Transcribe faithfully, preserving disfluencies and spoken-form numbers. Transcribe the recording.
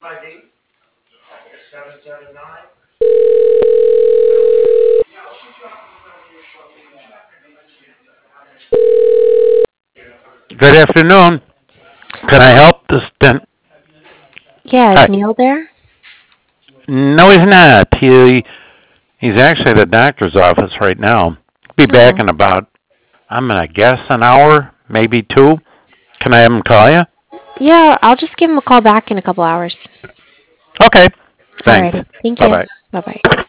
Good afternoon. Can I help this? Den- Yeah, is Hi. Neil there? No, he's not. He he's actually at the doctor's office right now. Be back Oh. in about I'm gonna guess an hour, maybe two. Can I have him call you? Yeah, I'll just give him a call back in a couple hours. Okay. Thanks. Alrighty. Thank Bye you. bye. Bye bye.